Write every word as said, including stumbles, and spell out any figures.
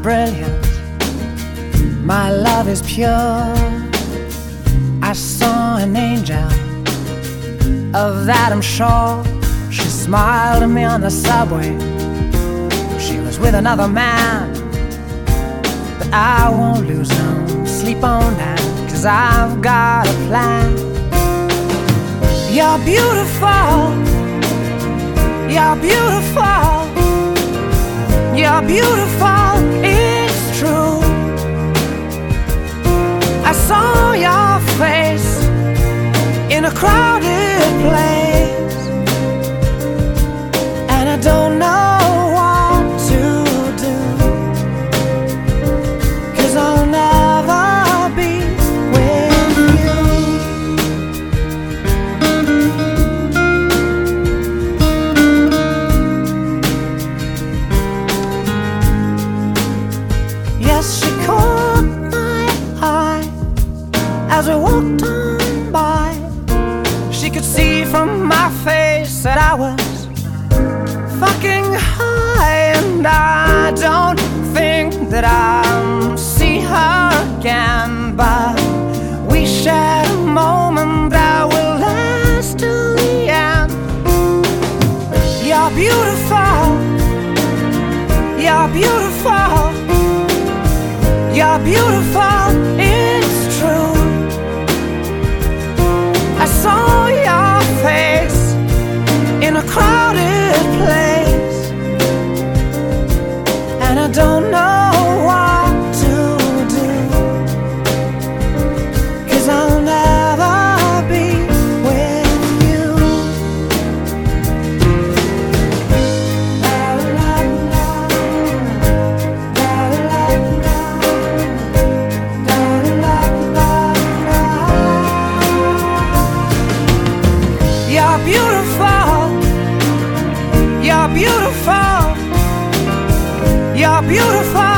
brilliant, my love is pure. I saw an angel, of that I'm sure. She smiled at me on the subway. She was with another man, but I won't lose no sleep on that, 'cause I've got a plan. You're beautiful, you're beautiful, you're beautiful, it's true. I saw your face in a crowded place, and I don't know what to do, 'cause I'll never be with you. Yes, she caught my eye as we walked on by. She could see from my face that I was fucking high, and I don't think that I'll see her again, but we shared a moment that will last till the end. You're beautiful, you're beautiful, you're beautiful, it's true. I saw your face in a crowded place, and I don't know what to do, 'cause I'll never be with you. La, la, la, la, la, la, la, la, la, la. You're beautiful, you're beautiful, you're beautiful.